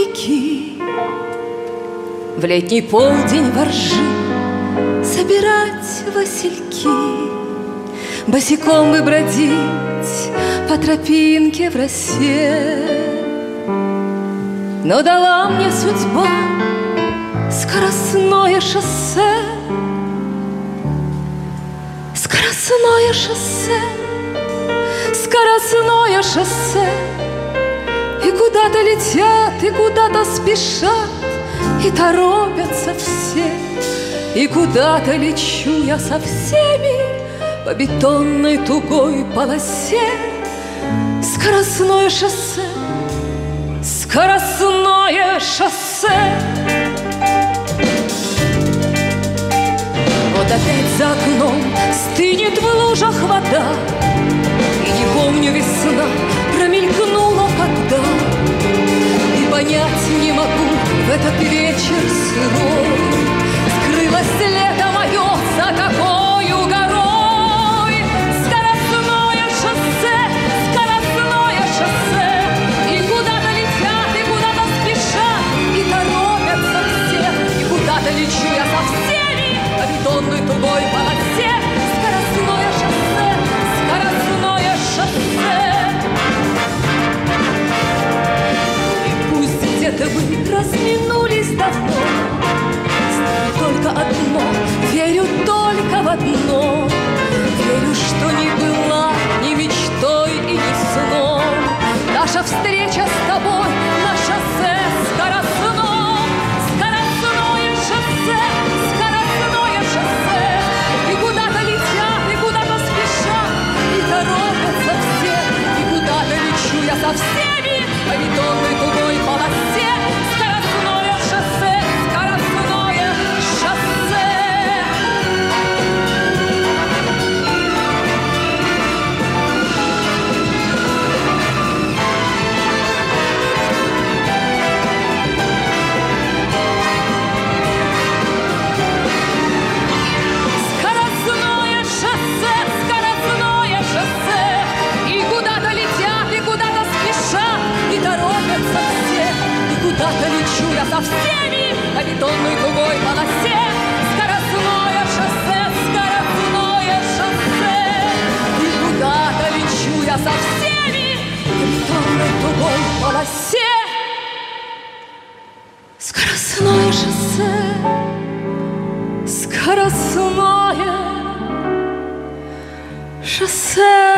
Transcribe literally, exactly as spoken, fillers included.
реки, в летний полдень во ржи собирать васильки, босиком бы бродить по тропинке в росе. Но дала мне судьба скоростное шоссе, скоростное шоссе, скоростное шоссе. И куда-то летят, и куда-то спешат, и торопятся все. И куда-то лечу я со всеми по бетонной тугой полосе. Скоростное шоссе, скоростное шоссе. Вот опять за окном стынет в лужах вода, и не помню, весна промелькнула когда. И понять не могу в этот вечер сырой, скрылось лето мое за какою горой. Скоростное шоссе, скоростное шоссе. И куда-то летят, и куда-то спешат, и торопятся все. И куда-то лечу я со всеми по бетонной тугой полосе. Скоростное шоссе, скоростное шоссе. И пусть где-то вы разминулись давно, знаю только одно, верю только в одно. Верю, что не была ни мечтой и ни сном наша встреча с тобой на шоссе скоростном. Скоростное шоссе, скоростное шоссе. И куда-то летят, и куда-то спешат, и торопятся все. И куда-то лечу я со всеми по бетонной тугой полосе. Скоростное шоссе, скоростное шоссе. Скоростное шоссе, скоростное шоссе. И куда-то летят, и куда-то спешат, и торопятся все. И куда-то лечу я со всеми по бетонной тугой полосе. Скоростное шоссе, скоростное шоссе. И куда-то лечу я со всеми по бетонной тугой полосе. Скоростное шоссе, скоростное шоссе.